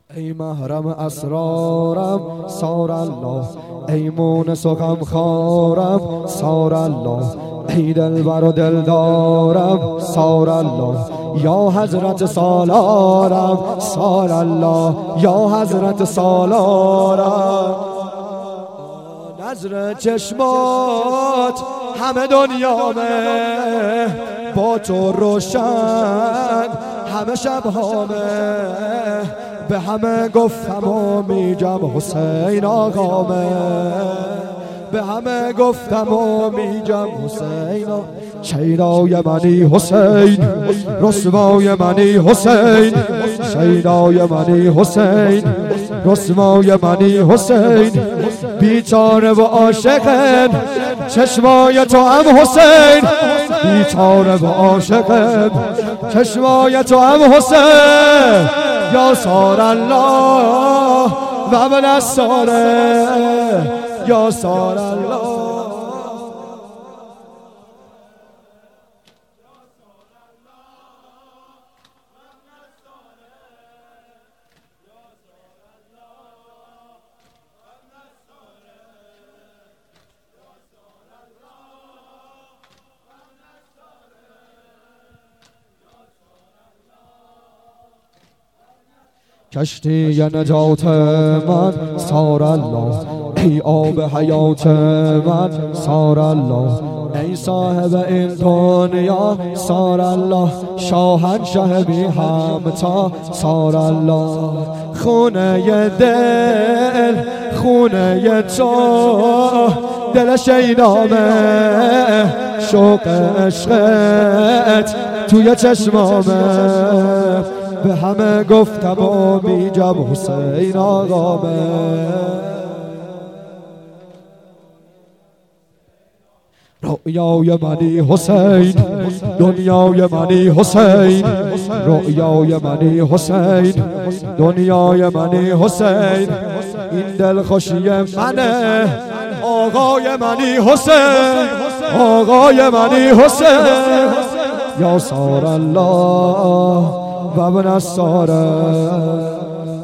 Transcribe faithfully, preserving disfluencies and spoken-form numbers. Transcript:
ای محرم اسرارم سار الله، ای مونس و غمخوارم سار الله، ای دلبر و دلدارم سار الله، یا حضرت سالارم سار الله، یا حضرت سالارم. نظر چشمات همه دنیامه، با تو روشن همه شبهامه، به همه گفتم و میگم حسین آقامه، به همه گفتم و میگم حسین آقامه. شیدای منی حسین، رسوای منی حسین، شیدای منی حسین، رسوای منی حسین، بیچاره و عاشقم چشمای تو هم حسین، بیچاره و عاشقم چشمای تو هم حسین. یا سار الله و ابن الساره، یا سار الله. کشتی نجات من سار الله، ای آب حیات من سار الله، ای صاحب این دنیا سار الله، شاهنشه بی همتا سار الله. خونه دل خونه تو دل شیدامه، شوق عشقت توی چشمامه، به همه گفتم و میگم حسین آقامه. رؤیای منی حسین، دنیای منی حسین، رؤیای منی حسین، دنیای منی حسین، این دل خوشی منه آقای منی حسین، آقای منی حسین. یا سار الله و ابن الساره.